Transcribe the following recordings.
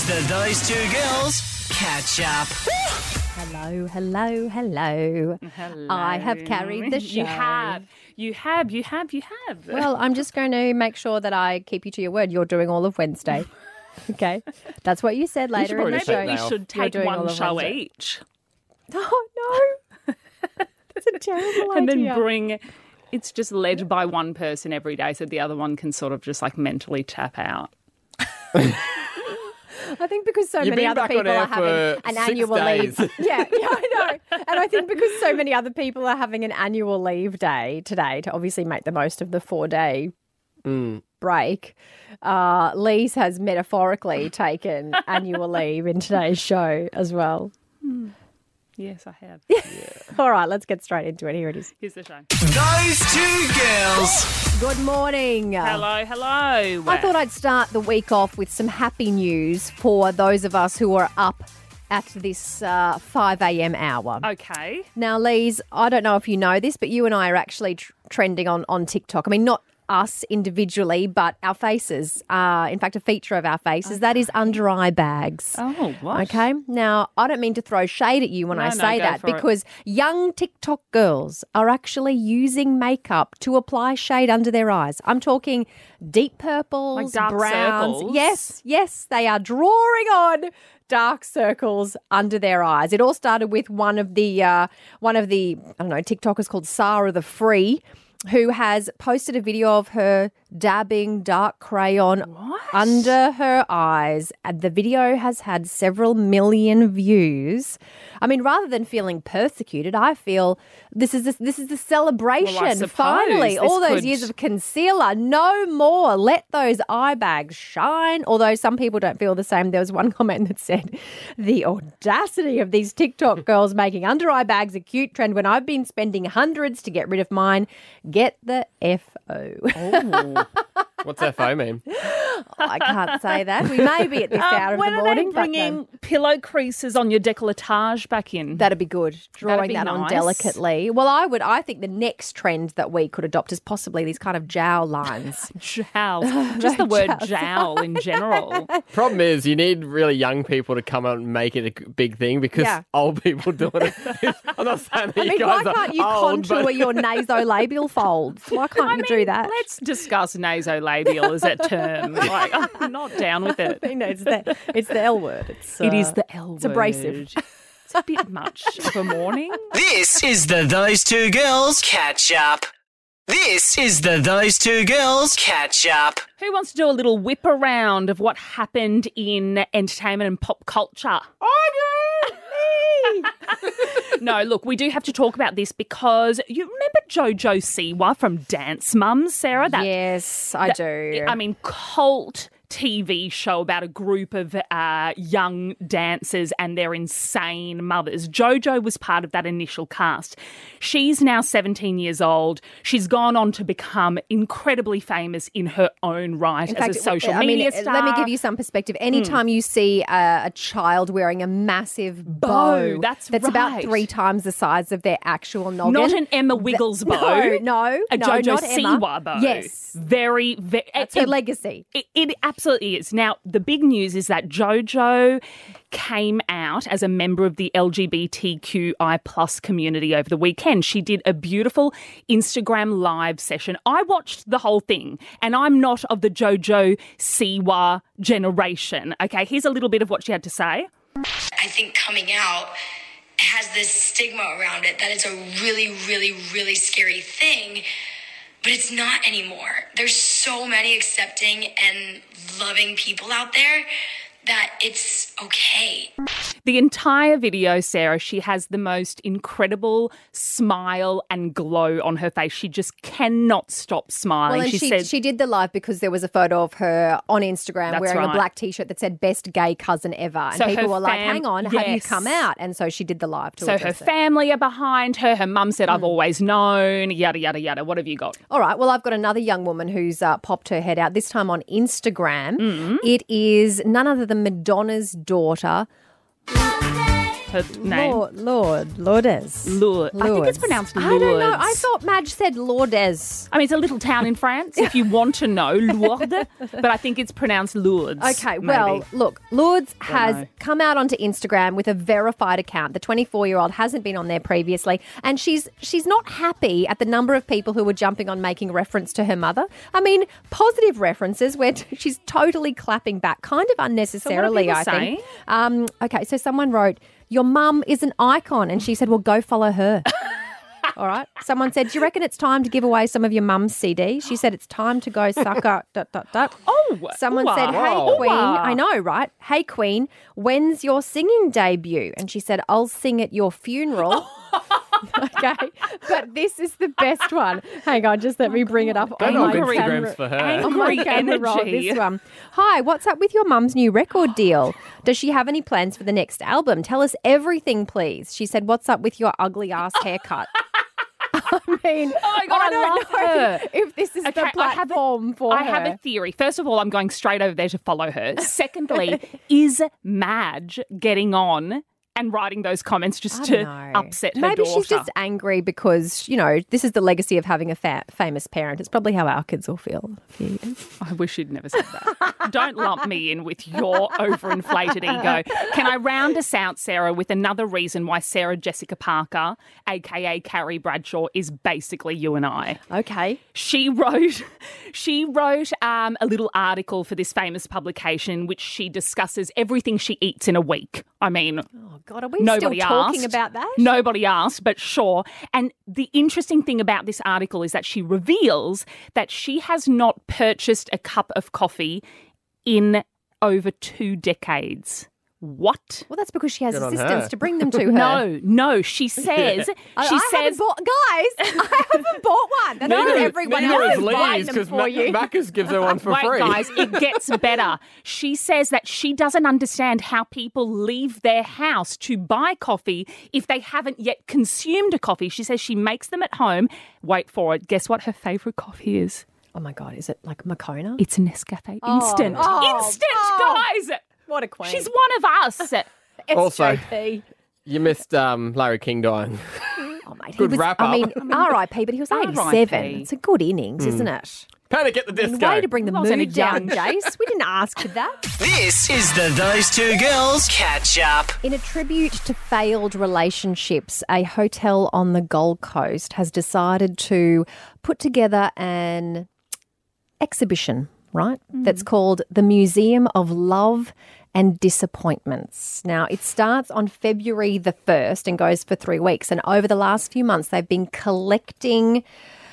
the Those Two Girls Catch Up. Hello, hello, hello. Hello. I have carried the show. You have. Well, I'm just going to make sure that I keep you to your word. You're doing all of Wednesday. Okay. That's what you said later in the Maybe show. we should take doing all one of show Wednesday. each. Oh, no. That's a terrible And idea. then it's just led by one person every day so the other one can sort of just like mentally tap out. I think because so You've many been other back on people air are having for an 6 annual days. leave. Yeah, I know. And I think because so many other people are having an annual leave day today to obviously make the most of the 4-day break, Lise has metaphorically taken annual leave in today's show as well. Yes, I have. All right, let's get straight into it. Here it is. Here's the show. Those Two Girls. Good morning. Hello. I thought I'd start the week off with some happy news for those of us who are up at this 5 a.m. hour. Okay. Now, Lise, I don't know if you know this, but you and I are actually trending on TikTok. I mean, not us individually, but our faces. In fact, a feature of our faces. That is under eye bags. Oh, what? Okay. Now, I don't mean to throw shade at you when I say go that for it. because young TikTok girls are actually using makeup to apply shade under their eyes. I'm talking deep purples, Like dark browns. circles? Yes, they are drawing on dark circles under their eyes. It all started with one of the I don't know, TikTokers called Sarah the Free, who has posted a video of her dabbing dark crayon under her eyes. And the video has had several million views. I mean, rather than feeling persecuted, I feel this is the celebration. Well, I suppose Finally, this all those could- years of concealer, no more. Let those eye bags shine. Although some people don't feel the same. There was one comment that said, the audacity of these TikTok girls making under eye bags a cute trend when I've been spending hundreds to get rid of mine. Get the FO. Oh. What's FO mean? I can't say that. We may be at this hour of when the are morning. they but bringing pillow creases on your décolletage back in? that'd be good. Drawing be that on nice. delicately. Well, I think the next trend that we could adopt is possibly these kind of jowl lines. Jowl. Just the word jowl in general. Problem is, you need really young people to come out and make it a big thing because Yeah. old people doing it. I'm not saying that I you mean, guys why are can't you old, contour but your nasolabial folds? Why can't you do that? Let's discuss nasolabial as that term. Like, I'm not down with it. You know, it's the L word. It is the L it's abrasive. It's a bit much of a morning. This is the Those Two Girls Catch Up. This is the Those Two Girls Catch Up. Who wants to do a little whip around of what happened in entertainment and pop culture? No, look, we do have to talk about this because you remember Jojo Siwa from Dance Mums, Sarah? Yes, I do. I mean, cult TV show about a group of young dancers and their insane mothers. Jojo was part of that initial cast. She's now 17 years old. She's gone on to become incredibly famous in her own right In as fact, a social media star. Let me give you some perspective. Anytime you see a child wearing a massive bow, that's about right. 3 times the size of their actual noggin. Not an Emma Wiggles bow. No, A Jojo not Emma. Siwa bow. Yes. Very. That's her legacy. It absolutely is. Now, the big news is that Jojo came out as a member of the LGBTQI plus community over the weekend. She did a beautiful Instagram live session. I watched the whole thing, and I'm not of the Jojo Siwa generation. Okay, here's a little bit of what she had to say. I think coming out has this stigma around it that it's a really, really, really scary thing, but it's not anymore. There's so many accepting and loving people out there that it's okay. The entire video, Sarah, she has the most incredible smile and glow on her face. She just cannot stop smiling. Well, and she did the live because there was a photo of her on Instagram That's wearing right. a black T-shirt that said "Best Gay Cousin Ever," and So people her were like, fam- "Hang on, have you Yes. come out?" And so she did the live to So her address it. family are behind her. Her mum said, I've always known, yada, yada, yada. What have you got? All right. Well, I've got another young woman who's popped her head out, this time on Instagram. Mm-hmm. It is none other than Madonna's daughter. her name? Lourdes. Lourdes. I think it's pronounced Lourdes. I don't know. I thought Madge said Lourdes. I mean, it's a little town in France, if you want to know, Lourdes, but I think it's pronounced Lourdes. Okay, maybe. well, look, Lourdes has know. come out onto Instagram with a verified account. The 24-year-old hasn't been on there previously, and she's not happy at the number of people who were jumping on making reference to her mother. I mean, positive references where she's totally clapping back, kind of unnecessarily, people I think. saying? Okay, so someone wrote, "Your mum is an icon," and she said, "Well, go follow her." All right. Someone said, "Do you reckon it's time to give away some of your mum's CD?" She said, "It's time to go sucker. ... Oh, Someone ooh-ah. said, "Hey, Wow. Queen." Ooh-ah. I know, right? "Hey, Queen, when's your singing debut?" And she said, "I'll sing at your funeral." Okay, but this is the best one. Hang on, just let me bring it up on my Angry. camera. Instagrams for her. On my Angry camera roll, energy. this one. "Hi, what's up with your mum's new record deal? Does she have any plans for the next album? Tell us everything, please." She said, "What's up with your ugly ass haircut?" I mean, Oh my God, I I don't love know her. if this is Okay, the platform for I her. have a theory. First of all, I'm going straight over there to follow her. Secondly, is Madge getting on and writing those comments just I to don't know. upset her Maybe daughter? she's just angry because, you know, this is the legacy of having a famous parent. It's probably how our kids will feel. I wish you'd never said that. Don't lump me in with your overinflated ego. Can I round us out, Sarah, with another reason why Sarah Jessica Parker, aka Carrie Bradshaw, is basically you and I? Okay. She wrote a little article for this famous publication, which she discusses everything she eats in a week. I mean, Oh, God, are we nobody still talking asked. about that? Nobody asked, but sure. And the interesting thing about this article is that she reveals that she has not purchased a cup of coffee in over 2 decades. What? Well, that's because she has Good on assistants her. to bring them to her. No. She says, I haven't bought, guys, I haven't bought one. That's what everyone neither else is is buying Lee's them because for you. Macca's gives her one for Wait, free. guys, it gets better. She says that she doesn't understand how people leave their house to buy coffee if they haven't yet consumed a coffee. She says she makes them at home. Wait for it. Guess what her favourite coffee is? Oh, my God, is it like Moccona? It's Nescafe Instant. Instant, guys! What a queen. She's one of us. Also- SJP. You missed Larry King dying. Oh, mate, Good he was, wrap I up. mean, R.I.P., but he was 87. R.I.P.. It's a good innings, isn't it? Panic at the disco. Way to bring the Wasn't mood it down, young? Jace. We didn't ask for that. This is the Those Two Girls Catch Up. In a tribute to failed relationships, a hotel on the Gold Coast has decided to put together an exhibition, right? That's called the Museum of Love and Disappointments. Now, it starts on February the 1st and goes for 3 weeks. And over the last few months, they've been collecting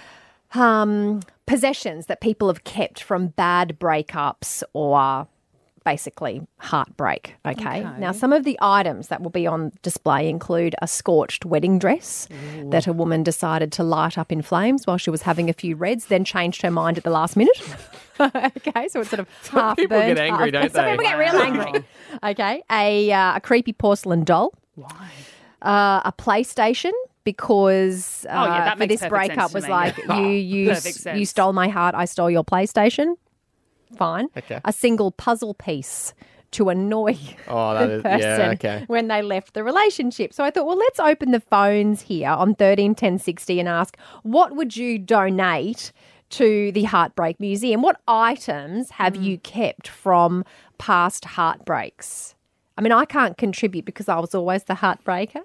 possessions that people have kept from bad breakups or basically heartbreak. Okay. Now, some of the items that will be on display include a scorched wedding dress that a woman decided to light up in flames while she was having a few reds, then changed her mind at the last minute. Okay, so it's sort of half people burnt. get angry, don't Some they? people get real angry. Okay, a creepy porcelain doll. Why? A PlayStation. Because that for makes this perfect breakup sense to was me. like Perfect sense. you stole my heart, I stole your PlayStation. Fine. Okay. A single puzzle piece to annoy Oh, that the is, person yeah, okay. when they left the relationship. So I thought, well, let's open the phones here on 13 10 60 and ask, what would you donate to the Heartbreak Museum? What items have you kept from past heartbreaks? I mean, I can't contribute because I was always the heartbreaker.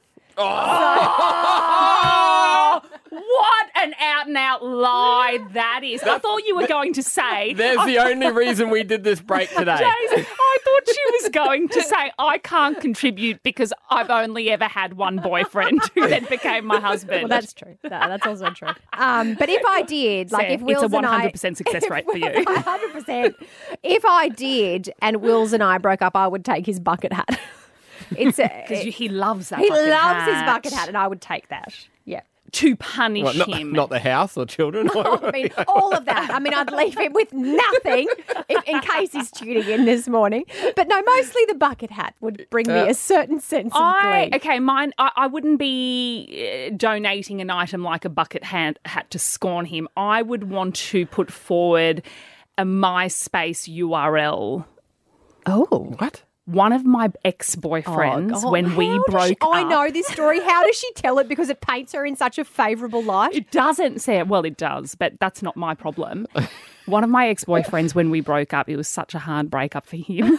What an out and out lie that is. I thought you were going to say. There's the only reason we did this break today. Jason, I thought she was going to say, I can't contribute because I've only ever had one boyfriend who then became my husband. Well, that's true. That's also true. But if I did, like Sarah, if Wills it's a and I... 100% success rate for you. 100%. If I did and Wills and I broke up, I would take his bucket hat. It's Because he loves that he bucket loves his hat. bucket hat and I would take that. Yeah. To punish What, him. not the house or children? I mean, all of that. I mean, I'd leave him with nothing in case he's tuning in this morning. But no, mostly the bucket hat would bring me a certain sense of glee. Okay, mine, I wouldn't be donating an item like a bucket hat to scorn him. I would want to put forward a MySpace URL. Oh. What? one of my ex-boyfriends, when we broke up... I know this story. How does she tell it? Because it paints her in such a favourable light. It doesn't say... Well, it does, but that's not my problem. One of my ex-boyfriends, when we broke up, it was such a hard breakup for him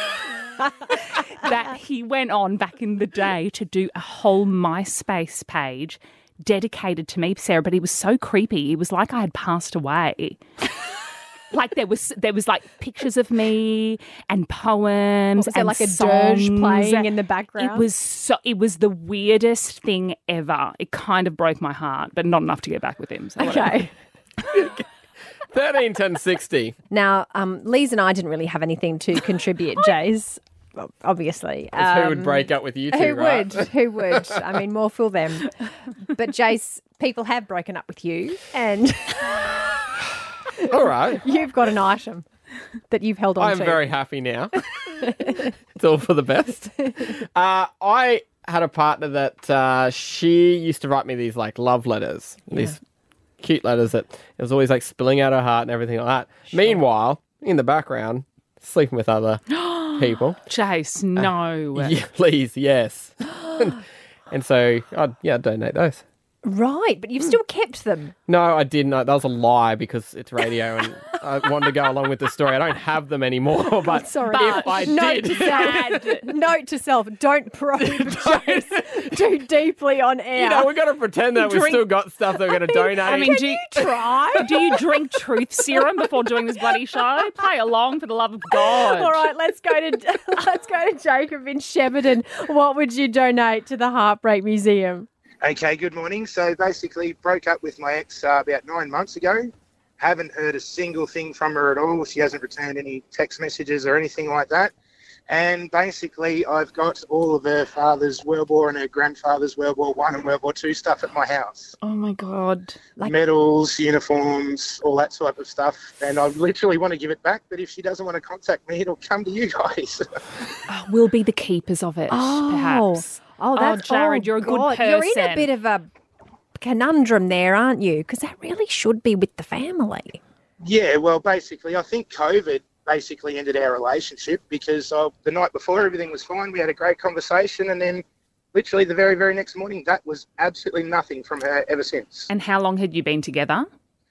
that he went on back in the day to do a whole MySpace page dedicated to me, Sarah, but he was so creepy. It was like I had passed away. Like there was like pictures of me and poems. Was there and like a songs. dirge playing in the background? It was the weirdest thing ever. It kind of broke my heart, but not enough to get back with him. So Okay. 13, 10, 60. Now, Lise and I didn't really have anything to contribute, Jace, obviously. Who would break up with you two, Who right? would? Who would? I mean, more fool them. But, Jace, people have broken up with you and All right. you've got an item that you've held on I'm to. very happy now. It's all for the best. I had a partner that she used to write me these like love letters, these cute letters that it was always like spilling out her heart and everything like that. Meanwhile, in the background, sleeping with other people. Chase, no. Yeah, please, yes. and so I'd donate those. Right, but you've still kept them. No, I didn't. That was a lie because it's radio and I wanted to go along with the story. I don't have them anymore, but Sorry. if I Note did... to self, note to self, don't probe Jace too deeply on air. You know, we've got to pretend that we've Drink- still got stuff that we're going to donate. I mean, try. do you drink truth serum before doing this bloody show? Play along for the love of God. All right, let's go to Jacob in Shepparton. What would you donate to the Heartbreak Museum? Okay, good morning. So basically broke up with my ex about 9 months ago. Haven't heard a single thing from her at all. She hasn't returned any text messages or anything like that. And basically I've got all of her father's World War and her grandfather's World War I and World War II stuff at my house. Oh, my God. Medals, uniforms, all that sort of stuff. And I literally want to give it back, but if she doesn't want to contact me, it'll come to you guys. We'll be the keepers of it, perhaps. Oh, that's Jared, you're a good God. person. You're in a bit of a conundrum there, aren't you? Because that really should be with the family. Yeah, well, basically, I think COVID basically ended our relationship because the night before everything was fine. We had a great conversation, and then literally the very, very next morning, that was absolutely nothing from her ever since. And how long had you been together?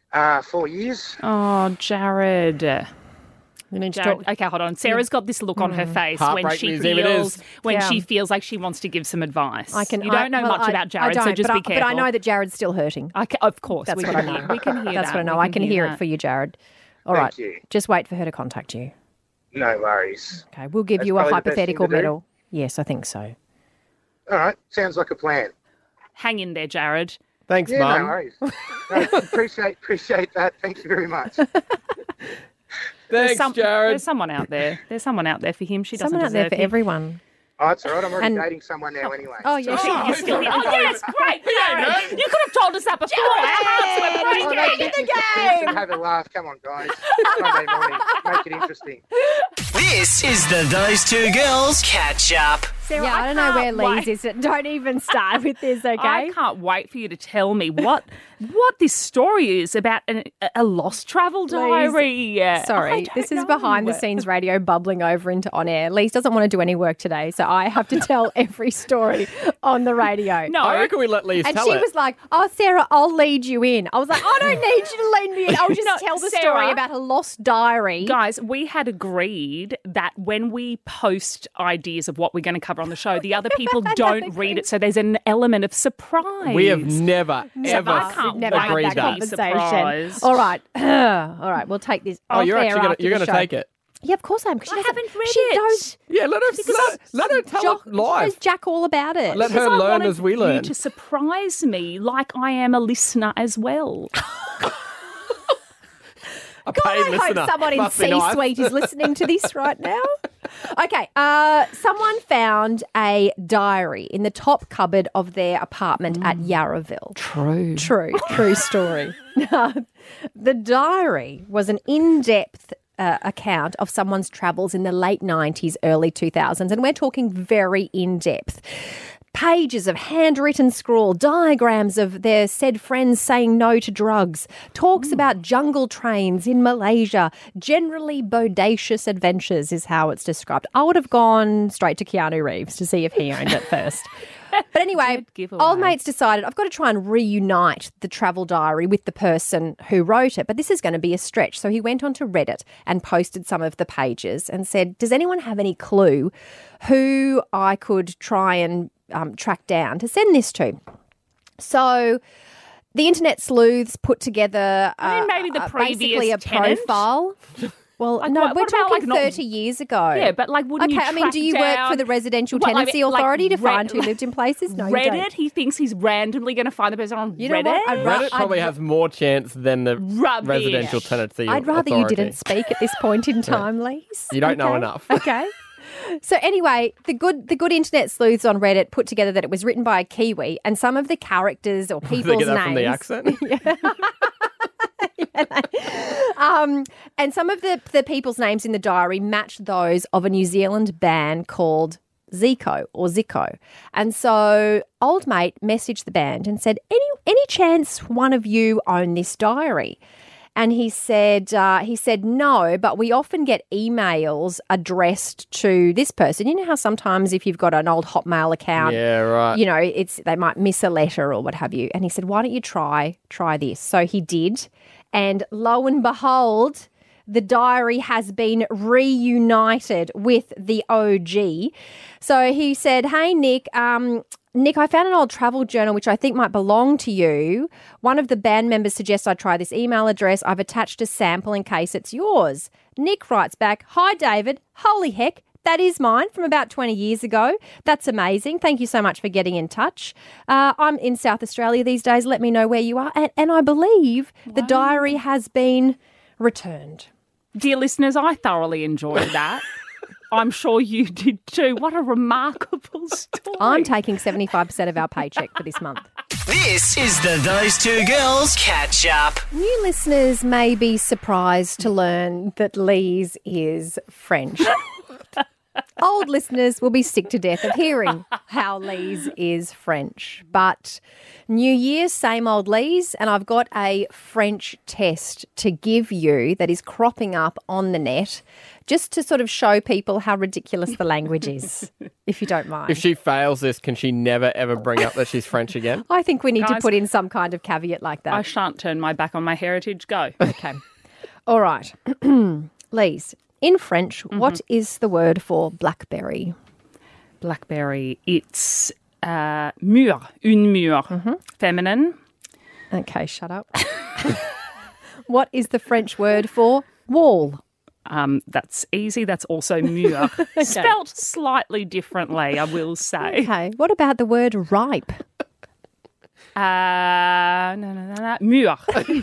4 years. Oh, Jared. You need to Jared. talk. Okay, hold on. Sarah's got this look on her face when Heartbreak she museum it feels is. she feels like she wants to give some advice. You don't know much about Jared, so just be careful. But I know that Jared's still hurting. Of course, That's we what I can know. hear. We can hear That's that. what I know. We I can hear it that. for you, Jared. All Thank right. you. Just wait for her to contact you. No worries. Okay, we'll give That's you a probably the best thing hypothetical to do. medal. Yes, I think so. All right, sounds like a plan. Hang in there, Jared. Thanks, Yeah, Mum. no worries. No, appreciate that. Thank you very much. Thanks, Jared. There's someone out there. There's someone out there for him. She doesn't Someone out there deserve for him. everyone. Oh, it's all right. I'm already And- dating someone now anyway. Oh, yes. You're still here. Oh, yes, great, Jared. You could have told us that before. Our hearts were Oh, breaking. no, you can have a laugh. Come on, guys. Monday morning. Make it interesting. This is the Those Two Girls Catch Up. Sarah, Yeah, I don't know where can't Lee's wait. is. Don't even start with this, okay? I can't wait for you to tell me what this story is about a lost travel diary. Sorry, I don't this is know. behind the scenes radio bubbling over into on air. Lise doesn't want to do any work today, so I have to tell every story on the radio. No, I reckon we let Lise And tell she it. was like, "Oh, Sarah, I'll lead you in." I was like, "I don't need you to lead me in. I'll just No, tell the Sarah. story about a lost diary." guys, we had agreed that when we post ideas of what we're going to cover on the show, the other people don't read it, so there's an element of surprise. We have never, ever I can't Never wait had agreed that that. conversation. Surprised. All right, all right, we'll take this. Oh, off you're air actually after you're the going to show. take it. Yeah, of course I am. 'Cause I she doesn't- haven't read she it. Knows, Yeah, let her tell it She live. knows Jack all about it. Let her Because I learn wanted as we you learn. to surprise me like I am a listener as well. A God, paid I listener. hope someone in Must be nice. C-suite is listening to this right now. Okay, someone found a diary in the top cupboard of their apartment at Yarraville. True story. Now, the diary was an in-depth account of someone's travels in the late 90s, early 2000s, and we're talking very in-depth. pages of handwritten scrawl, diagrams of their said friends saying no to drugs, talks about jungle trains in Malaysia, generally bodacious adventures is how it's described. I would have gone straight to Keanu Reeves to see if he owned it first. But anyway, Good giveaway. old mates decided I've got to try and reunite the travel diary with the person who wrote it, but this is going to be a stretch. So he went onto Reddit and posted some of the pages and said, does anyone have any clue who I could try and track down to send this to? So the internet sleuths put together I mean, maybe the basically a previous tenant? profile. Well, Like, no, what we're about, talking like, not- 30 years ago. Yeah, but like, wouldn't you Okay, I mean, do you track work down- for the Residential What, like- Tenancy like Authority to Red- find who lived in places? No, you Reddit, don't. he thinks he's randomly going to find the person on You know Reddit. what? Reddit probably has more chance than the Rubbish. Residential Tenancy I'd rather Authority. you didn't speak at this point in time, Lise. You don't know Okay? enough. Okay. So anyway, the good internet sleuths on Reddit put together that it was written by a Kiwi, and some of the characters or Did people's they get that names. from the accent? And some of the people's names in the diary matched those of a New Zealand band called Zico or Zico. And so old mate messaged the band and said, any chance one of you own this diary? And he said no, but we often get emails addressed to this person. You know how sometimes if you've got an old Hotmail account, Yeah, right. you know, they might miss a letter or what have you. And he said, why don't you try this? So he did. And lo and behold, the diary has been reunited with the OG. So he said, hey, Nick, Nick, I found an old travel journal which I think might belong to you. One of the band members suggests I try this email address. I've attached a sample in case it's yours. Nick writes back, hi, David. Holy heck. That is mine from about 20 years ago. That's amazing. Thank you so much for getting in touch. I'm in South Australia these days. Let me know where you are. And I believe the diary has been returned. Dear listeners, I thoroughly enjoyed that. I'm sure you did too. What a remarkable story. I'm taking 75% of our paycheck for this month. This is the Those Two Girls Catch Up. New listeners may be surprised to learn that Lise is French. Old listeners will be sick to death of hearing how Lise is French. But New Year, same old Lise, and I've got a French test to give you that is cropping up on the net just to sort of show people how ridiculous the language is, if you don't mind. If she fails this, can she never, ever bring up that she's French again? I think we need to Guys, put in some kind of caveat like that. I shan't turn my back on my heritage. Go. Okay. All right. Lise, in French, what is the word for blackberry? Blackberry. It's mûr, une mûr. Feminine. Okay, shut up. What is the French word for wall? That's easy. That's also mûr. Spelt slightly differently, I will say. Okay. What about the word ripe? No. Mûr.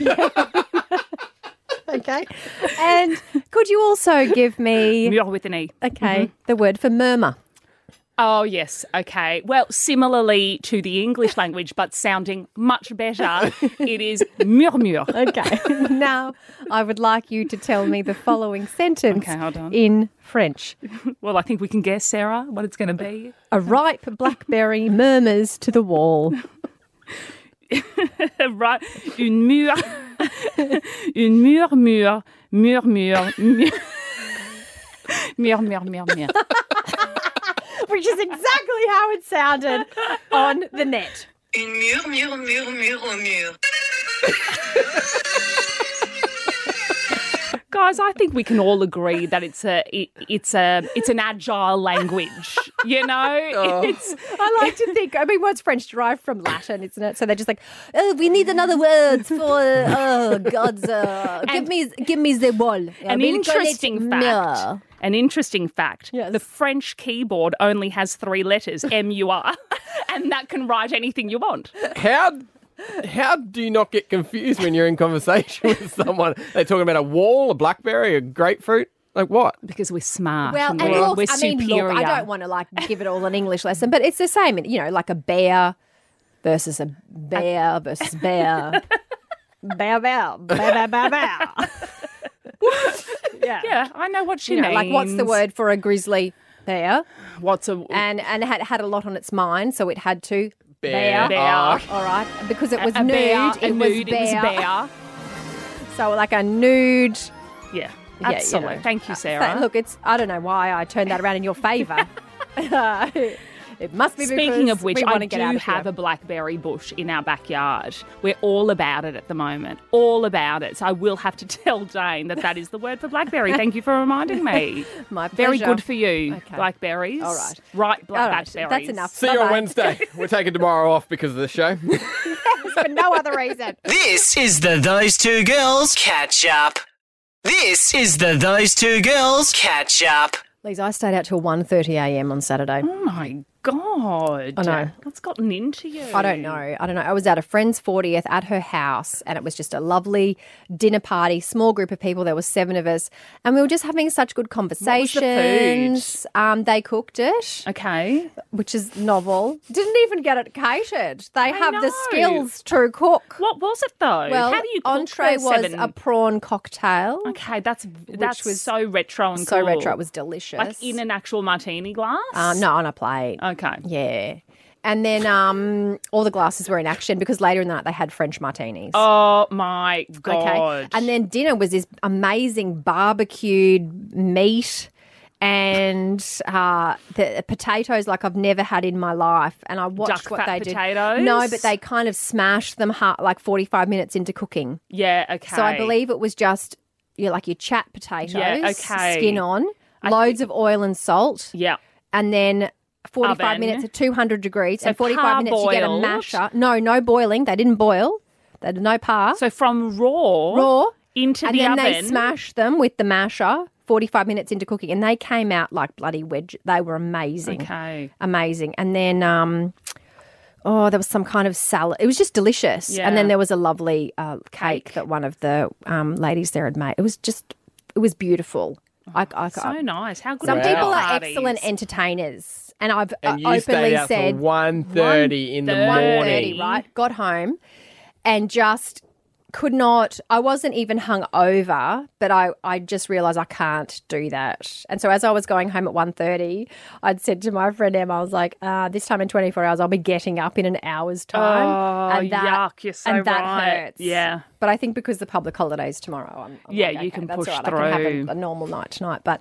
Okay. And could you also give me, Mûr with an E. okay, the word for murmur? Oh, yes. Okay. Well, similarly to the English language, but sounding much better, it is murmure. Okay. Now, I would like you to tell me the following sentence Okay, hold on. in French. Well, I think we can guess, Sarah, what it's going to be. A ripe blackberry murmurs to the wall. Right. Une mûre. Une murmure. Murmure. Murmure. Which is exactly how it sounded on the net. Une mur au mur. Guys, I think we can all agree that it's an agile language. You know, it's I like to think, I mean, what's French derived from Latin, isn't it? So they're just like, oh, we need another word for, oh, God's, give me the ball. an interesting fact. An interesting fact. Yes. The French keyboard only has 3 letters, M-U-R, and that can write anything you want. How do you not get confused when you're in conversation with someone? They're talking about a wall, a blackberry, a grapefruit. Like what? Because we're smart. Well, and and we're, look, we're I mean, superior. look, I don't want to like give it all an English lesson, but it's the same, you know, like a bear versus a bear versus bear. Bear. Yeah, I know what she You know, means. like what's the word for a grizzly? Bear. What's a And it had a lot on its mind, so it had to Bear. Bear. Oh. All right. Because it was a nude, bear? it was bear. bear. So like a nude. Yeah, Yeah, you absolutely. know. Thank you, Sarah. Look, I don't know why I turned that around in your favour. It must be Speaking because of which, we I want to get out do of here. have a blackberry bush in our backyard. We're all about it at the moment. All about it. So I will have to tell Jane that is the word for blackberry. Thank you for reminding me. My Very pleasure. good for you, Okay. blackberries. All right. Right, All right, blackberries. that's enough. See you on Bye-bye. Wednesday. We're taking tomorrow off because of the show. For no other reason. This is the Those Two Girls Catch Up. This is the Those Two Girls Catch Up. Lisa, I stayed out till 1:30am on Saturday. Oh, my God. I know. What's gotten into you? I don't know. I was at a friend's 40th at her house, and it was just a lovely dinner party, small group of people. There were 7 of us, and we were just having such good conversations. They cooked it, Okay. which is novel. Didn't even get it catered. They have the know. skills to cook. What was it, though? Well, How do you cook entree for was 7? a prawn cocktail. Okay, that's was so retro and So cool. retro, it was delicious. Like in an actual martini glass? no, on a plate. Okay. Yeah. And then all the glasses were in action because later in the night they had French martinis. Oh, my God. Okay. And then dinner was this amazing barbecued meat and the potatoes like I've never had in my life. And I watched Duck what fat they did. potatoes? No, but they kind of smashed them like 45 minutes into cooking. Yeah, okay. So I believe it was just your chat potatoes, Yeah, okay. skin on, loads of oil and salt, Yeah. and then 45 Oven. minutes at 200 degrees, So and 45 minutes you get a parboiled? masher. No boiling. They didn't boil. They did no par. So from raw into and the then oven. they smashed them with the masher 45 minutes into cooking, and they came out like bloody wedge. They were amazing. Okay. Amazing. And then there was some kind of salad. It was just delicious. Yeah. And then there was a lovely cake that one of the ladies there had made. It was beautiful. So nice. How good Some are people are parties? excellent entertainers. And I've And you openly stayed out said till 1:30 in the 1:30. morning. 1:30, right? Got home and just could not. I wasn't even hung over, but I just realised I can't do that. And so as I was going home at 1:30, I'd said to my friend Emma, I was like, this time in 24 hours, I'll be getting up in an hour's time. Oh, yuck. You're so and that right. hurts. Yeah. But I think because the public holiday's tomorrow, I'm Yeah, like, you okay, can that's push all right. I can through. have a normal night tonight. But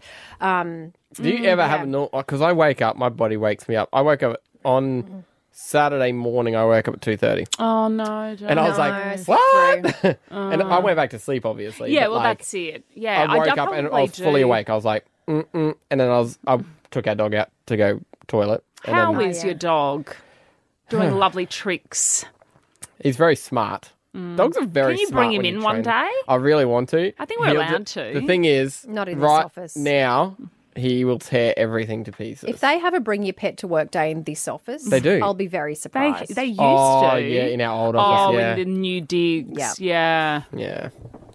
Do you ever have a normal? Because I wake up, my body wakes me up. I woke up on Saturday morning. I woke up at 2:30, Oh, no. and I was No, like, it's "What?" And I went back to sleep, obviously. Yeah, but, well, like, that's it. Yeah, I woke up and I was fully do. awake. I was like, and then I took our dog out to go toilet. And How then, is your dog? Doing lovely tricks. he's very smart. Dogs are very Can you smart. bring him when in you one train them. day? I really want to. I think we're He'll allowed to. The thing is, Not in this right office. now, he will tear everything to pieces. if they have a bring your pet to work day in this office, They do. I'll be very surprised. They used oh, to. yeah, in our old office, yeah. in the new digs. Yeah. Yeah.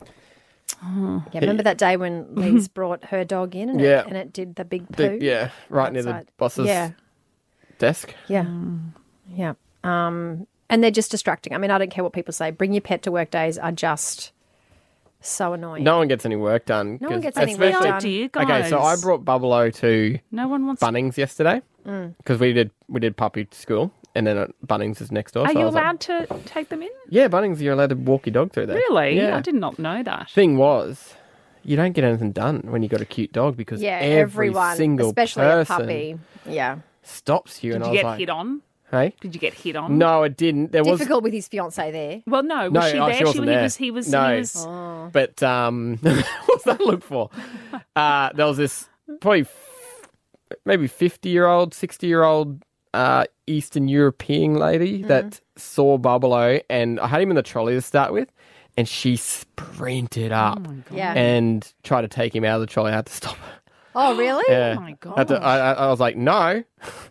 Yeah. Yeah, remember that day when Liz brought her dog in and, Yeah. it did the big poo? Yeah, right near the outside? boss's Yeah, desk. yeah, yeah. And they're just distracting. I mean, I don't care what people say. Bring your pet to work days are just so annoying. No one gets any work done. No one 'cause gets any work especially- done. Do you guys? Okay, so I brought Bubble-O to No one wants. Bunnings yesterday because we did puppy school, and then Bunnings is next door. Are so I you was like, allowed to take them in? yeah, Bunnings, you're allowed to walk your dog through there. Really? Yeah. I did not know that. Thing was, you don't get anything done when you got a cute dog because Yeah, every everyone, single especially person a puppy. Yeah, stops you. Did and you I was get like, hit on? Hey, Did you get hit on? no, it didn't. There was difficult with his fiance there. Well, no. Was No, she oh, there? she wasn't there. He was. No. He was But what's that look for? There was this probably maybe 50-year-old, 60-year-old Eastern European lady that saw Bubble-O, and I had him in the trolley to start with, and she sprinted up Yeah. and tried to take him out of the trolley. I had to stop her. Oh, really? Yeah. my I had to- I was like, no,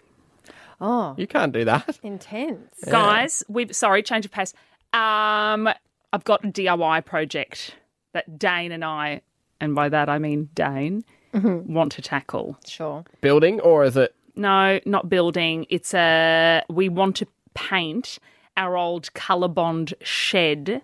Oh, you can't do that. intense. Guys, change of pace. I've got a DIY project that Dane and I, and by that I mean Dane, want to tackle. Sure. Building, or is it? No, not building. We want to paint our old Colorbond shed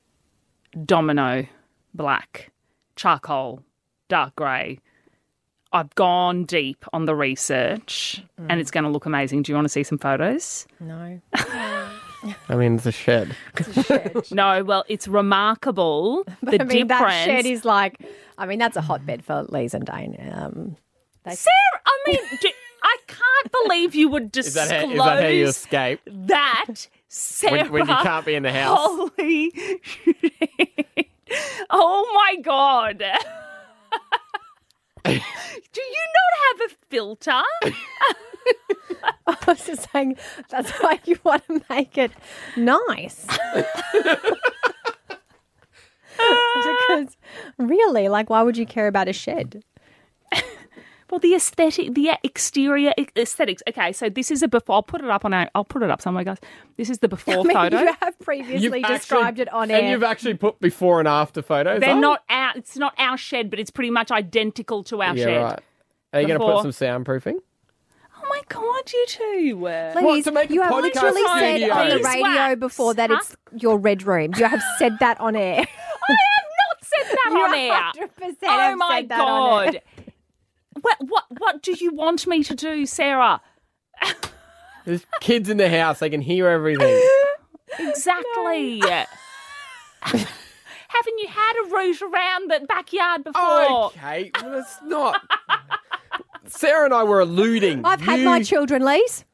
domino black, charcoal, dark grey. I've gone deep on the research and it's going to look amazing. Do you want to see some photos? No. I mean, it's a shed. No, well, it's remarkable. The I mean, that difference. shed is like, I mean, that's a hotbed for Lise and Dane. Sarah, I mean, I can't believe you would Is disclose that how you escape? that, Sarah. When you can't be in the house? Holy shit. Oh, my God. Do you not have a filter? I was just saying that's why you want to make it nice. Because really, like, why would you care about a shed? Well, the aesthetic, the exterior aesthetics. Okay, so this is a before. I'll put it up somewhere, guys. This is the before I mean, photo. you have previously described it on air. And you've actually put before and after photos. They're up? not our. It's not our shed, but it's pretty much identical to our Yeah, shed. right. Are you going to Before. put some soundproofing? Oh my God, you two. Please, to make a you have podcast literally said studio? on the Beeswax, radio before that huh? it's your red room. You have said that on air. I have not said that on air. 100% Oh have my said that on air. God. What do you want me to do, Sarah? There's kids in the house. They can hear everything. Exactly. Haven't you had a route around the backyard before? Okay, well, that's not. Sarah and I were alluding. I've had my children, Lise.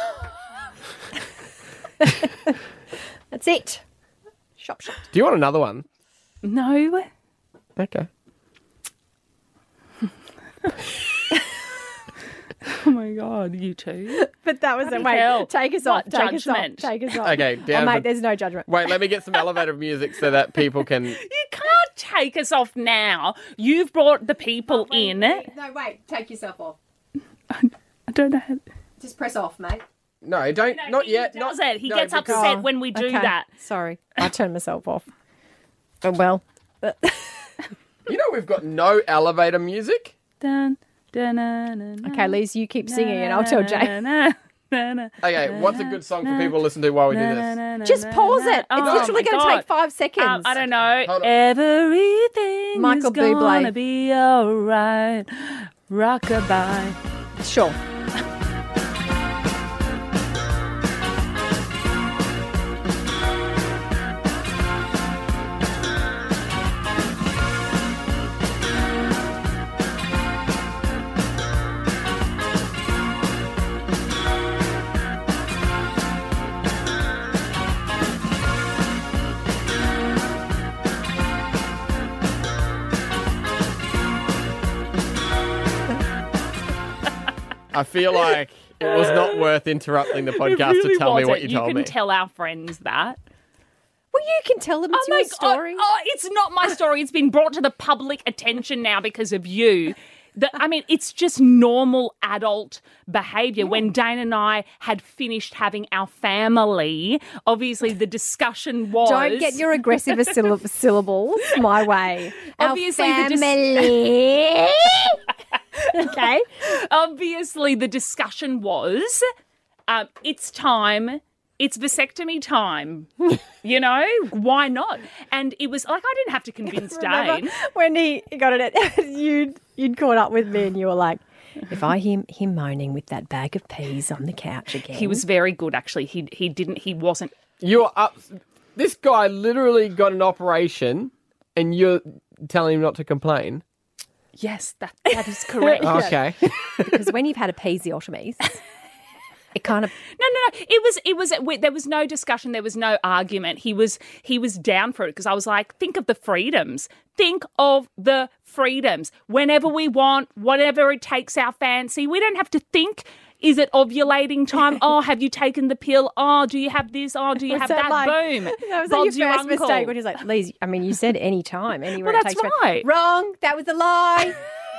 That's it. Shop. Do you want another one? No. Okay. Oh my God, you two. But that was it. hell? Wait, take us off. What Take us off. judgment? Take us off. Okay, Oh, down. mate, there's no judgment. Wait, let me get some elevator music so that people can. You can't take us off now. You've brought the people in. No, wait. Take yourself off. I don't know how. Just press off, mate. No, don't. Not he yet. Does not, it? He no, gets because- upset when we do Okay. that. Sorry. I turned myself off. Oh, well. You know we've got no elevator music. Dun, dun, dun, dun, dun, Okay, Lise, you keep singing and I'll tell Jay. dun, dun, dun, dun. Okay, what's a good song for people to listen to while we do this? Just pause it. It's Oh, literally my going to God. take 5 seconds. I don't know. Hold on. Everything Michael is gonna Bublé. be alright. Rockabye. Sure. I feel like it was not worth interrupting the podcast It really to tell me what wasn't. you told You me. can tell our friends that. Well, you can tell them it's Oh my your God. story. Oh, it's not my story. It's been brought to the public attention now because of you. It's just normal adult behaviour. When Dane and I had finished having our family, obviously the discussion was... Don't get your aggressive syllables my way. Obviously, Our the family. Okay. Obviously, the discussion was, it's time. It's vasectomy time. You know, why not? And it was like I didn't have to convince Dane. Remember when he got it, you'd caught up with me and you were like, if I hear him moaning with that bag of peas on the couch again. He was very good, actually. He wasn't. You're up. This guy literally got an operation, and you're telling him not to complain. Yes, that is correct. Okay. Because when you've had a episiotomy, it kind of... No. There was no discussion. There was no argument. He was down for it because I was like, think of the freedoms. Think of the freedoms. Whenever we want, whatever it takes our fancy. We don't have to think. Is it ovulating time? Oh, have you taken the pill? Oh, do you have this? Oh, do you have that? Boom. That was Bob's your your first uncle. mistake when he's like, Lise, I mean, you said any time, anywhere Well, it that's takes. right. Wrong. That was a lie.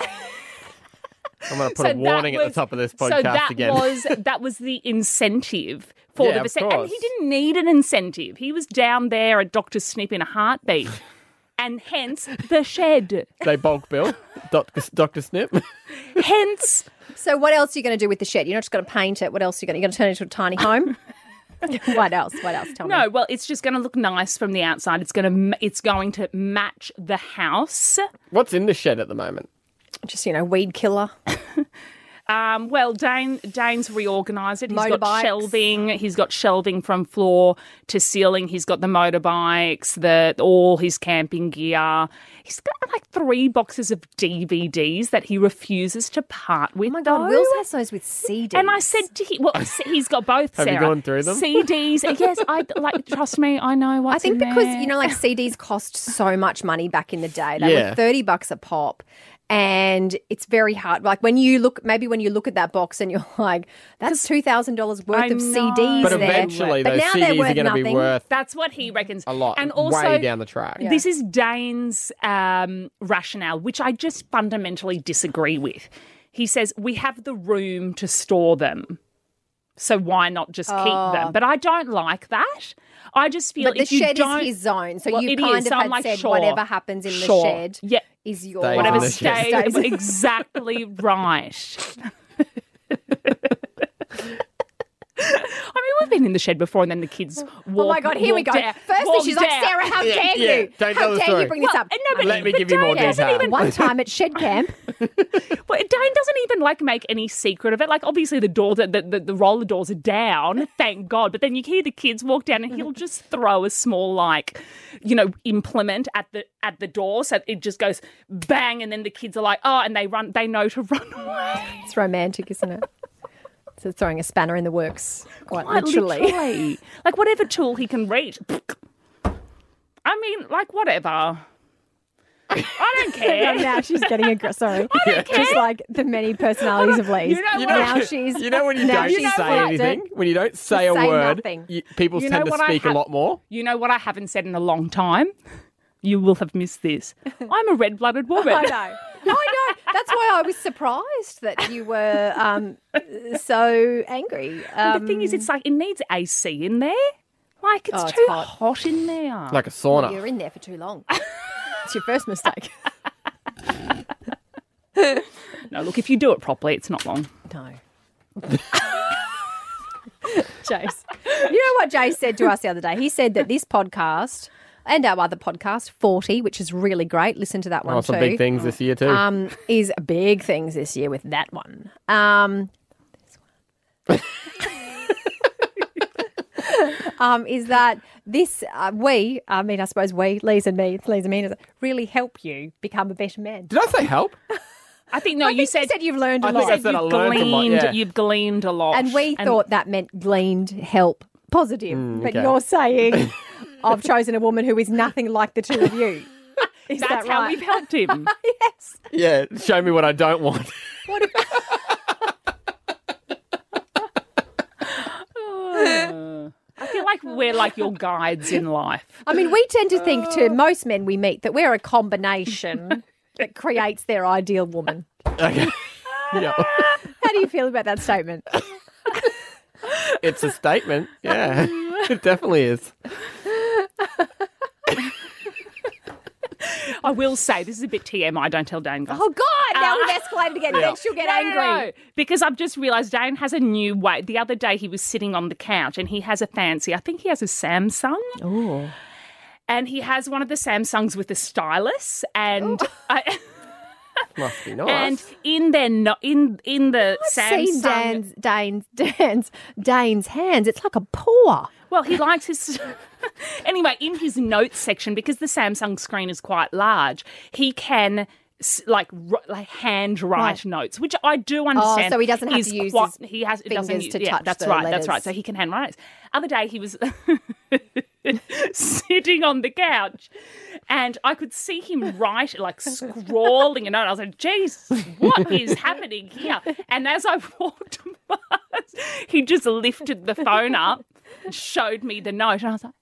I'm going to put So a warning that at the top of this podcast so that again. that was the incentive for Yeah, the of vasectomy. And course. he didn't need an incentive. He was down there at Dr. Snip in a heartbeat. And hence the shed. They bulk bill. Dr. Snip. Hence So what else are you going to do with the shed? You're not just going to paint it. What else are you going to turn it into a tiny home? What else? Tell me. no, well, it's just going to look nice from the outside. It's going to match the house. What's in the shed at the moment? Just, weed killer. Well, Dane's reorganised it. He's got Motorbikes. shelving. He's got shelving from floor to ceiling. He's got the motorbikes, all his camping gear. He's got like 3 boxes of DVDs that he refuses to part with. Oh my God, Wills has those with CDs. And I said to him, well, he's got both, Have Sarah. you gone through them? CDs. Yes, trust me, I know what's I think in because, there. like CDs cost so much money back in the day. They Yeah. were $30 a pop. And it's very hard. Like when you look at that box and you're like, that's $2,000 worth I of know. CDs But there. eventually, But those now they're CDs worth are going to be nothing. worth That's what he reckons. a lot, And also, way down the track. this is Dane's rationale, which I just fundamentally disagree with. He says, we have the room to store them, so why not just keep them? But I don't like that. I just feel But the if you shed don't, is his zone. So Well, you it kind is. of So I'm had like, said sure, whatever happens in the sure. shed Yeah. is yours. Stays in whatever the shed. stays, exactly right. I mean, we've been in the shed before, and then the kids walk. Oh my God, here we go. down- Firstly, walk she's like, down. Sarah, how Yeah, dare yeah. you? Don't How tell the dare story. you bring this up? No, but Let me give you more Dane doesn't detail. even- One time at shed camp. But Dane doesn't even make any secret of it. Like obviously the doors, the roller doors are down, thank God. But then you hear the kids walk down, and he'll just throw a small implement at the door, so it just goes bang, and then the kids are like, oh, and they run. They know to run away. It's romantic, isn't it? So throwing a spanner in the works, quite Like, literally. like whatever tool he can reach. I mean, like whatever. I don't care. And now she's getting sorry. Just like the many personalities of Lee's. You know what? Now she's You know when you now don't she's say flipped anything? it. When you don't say a say word, nothing. people You tend know to what I speak a have- lot more. You know what I haven't said in a long time? You will have missed this. I'm a red-blooded woman. I know. I know. That's why I was surprised that you were so angry. The thing is, it's like it needs AC in there. Like it's Oh, it's too hot. hot in there. Like a sauna. You're in there for too long. It's your first mistake. No, look, if you do it properly, it's not long. No. Jace. You know what Jace said to us the other day? He said that this podcast and our other podcast, 40, which is really great. Listen to that one too. Some big things this year too. Is big things this year with that one. Is that this, I suppose we, Lee's and me, it's Lee's and me, really help you become a better man. Did I say help? I think, no, I you think said you've learned a I think lot. I said I learned a lot, yeah. You've gleaned a lot. And we thought that meant gleaned help positive. But okay. you're saying, I've chosen a woman who is nothing like the two of you. Is that's that how right? we've helped him. Yes. Yeah, show me what I don't want. What if, I feel like we're like your guides in life. I mean, we tend to think to most men we meet that we're a combination that creates their ideal woman. Okay. Yeah. How do you feel about that statement? It's a statement. Yeah, it definitely is. I will say, this is a bit TMI, don't tell Dane, guys. Oh, God, now we've escalated again. Yeah. Then she'll get angry. No, because I've just realised Dane has a new way. The other day he was sitting on the couch and he has a fancy, I think he has a Samsung. Oh. And he has one of the Samsungs with a stylus. And Must be nice. and in the See Samsung. Dane's hands. It's like a paw. Well, he likes his... Anyway, in his notes section, because the Samsung screen is quite large, he can hand write Right. notes, which I do understand. so he doesn't have is to use quite- his he has, it doesn't fingers use- to yeah, touch that's the right, that's right. letters. So he can hand write notes. Other day he was sitting on the couch and I could see him write, scrawling a note. I was like, geez, what is happening here? And as I walked past, he just lifted the phone up and showed me the note. And I was like,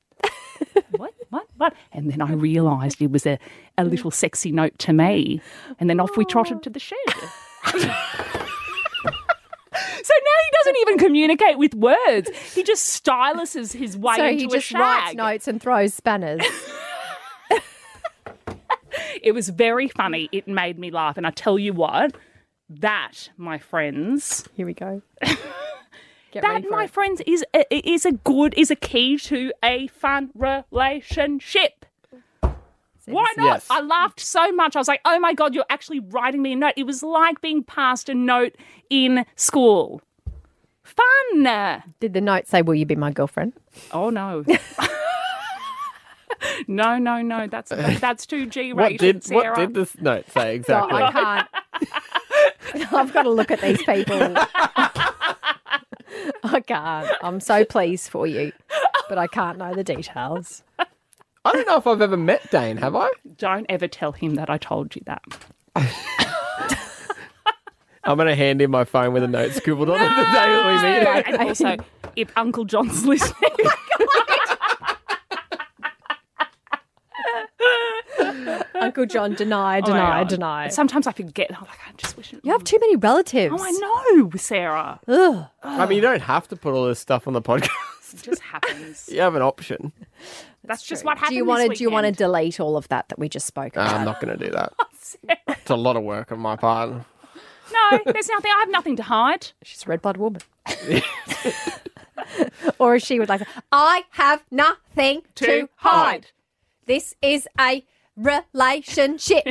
what? And then I realised it was a little sexy note to me. And then off we trotted to the shed. So now he doesn't even communicate with words. He just styluses his way So into he a just shag. writes notes and throws spanners. It was very funny. It made me laugh. And I tell you what, that, my friends, Here we go. Get that, ready for my it. friends, is a key to a fun relationship. Why not? Yes. I laughed so much. I was like, oh my God, you're actually writing me a note. It was like being passed a note in school. Fun. Did the note say, will you be my girlfriend? Oh, no. No. That's too G-rated, What Sarah. did this note say So exactly? I can't. I've got to look at these people. I can't. I'm so pleased for you, but I can't know the details. I don't know if I've ever met Dane, have I? Don't ever tell him that I told you that. I'm going to hand him my phone with a note scribbled on it the day that we meet. And also, if Uncle John's listening... Uncle John, deny. Oh my God. Sometimes I forget. I'm like, I just wish it... You have too many relatives. Oh, I know, Sarah. Ugh. I mean, you don't have to put all this stuff on the podcast. It just happens. You have an option. That's just what happened Do you want to delete all of that we just spoke about? I'm not going to do that. It's a lot of work on my part. No, there's nothing. I have nothing to hide. She's a red-blooded woman. Or as she would like, I have nothing to hide. This is a relationship.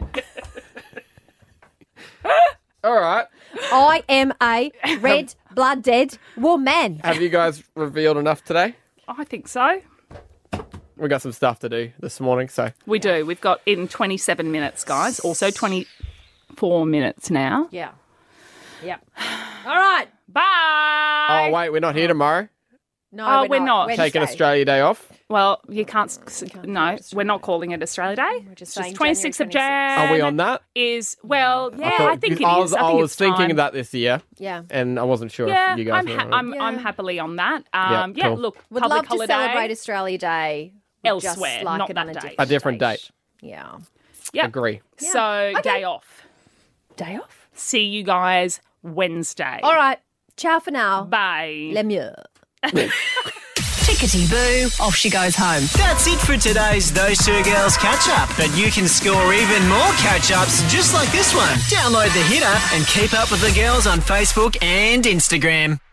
All right. I am a red-blooded woman. Have you guys revealed enough today? I think so. We've got some stuff to do this morning, so. We do. We've got in 27 minutes, guys. Also 24 minutes now. Yeah. Yep. All right. Bye. Oh, wait, we're not here tomorrow. No, we're not. Wednesday. Taking Australia Day off. Well, you can't. No, we're not calling it Australia Day. We're just It's saying 26th of January Jan. Are we on that? Is well, yeah, thought- I think it is. I was, I think was it's thinking time. of that this year, Yeah. and I wasn't sure Yeah, if you guys were on it. I'm happily on that. Yeah, Yeah, cool. look, Would public love to holiday celebrate Australia Day elsewhere, just like not it that on day. A different date. Yeah. Yeah. Agree. So day off. Day off. See you guys Wednesday. All right. Ciao for now. Bye. Le mieux. Tickety-boo, off she goes home. That's it for today's Those Two Girls catch-up. But you can score even more catch-ups just like this one. Download the Hitter and keep up with the girls on Facebook and Instagram.